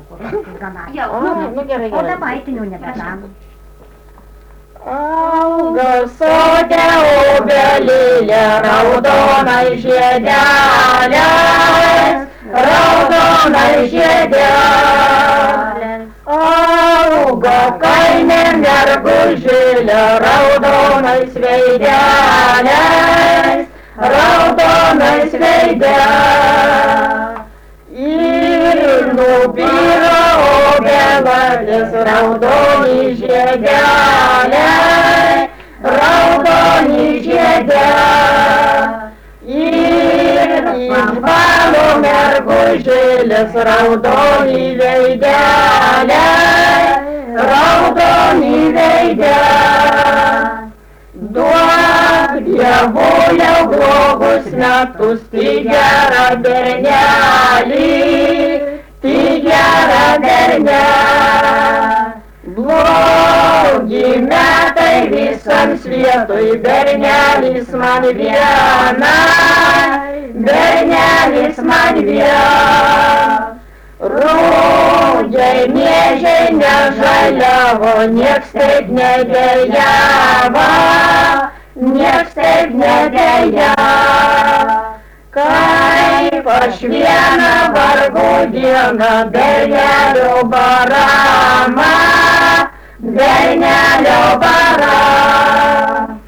kokonaisuus ramaa. Joo. No gerai, O gerai. dabar eitinių nebedam. Auga sode obelėlė, raudonai žiedelės, raudonai žiedelės. Auga kaime mergužėlė, raudonais veidelės, raudonais veidelės. Ir nubyra obelėlis, raudoni žiedeliai, raudoni žiedeliai. Ir išvalo mergužėlis, raudoni veideliai, raudoni veideliai. Duok Dievuliau blogus metus, tik gerą bernelį, tik gerą bernelį. Blogi metai visam svietui, bernelis man viena, bernelis man viena. Rugiai miežiai nežaliavo, nieks taip nedėjavo, nieks taip nedėjavo. Kaip aš vieną vargų dieną bernelio baramą, bernelio baramą.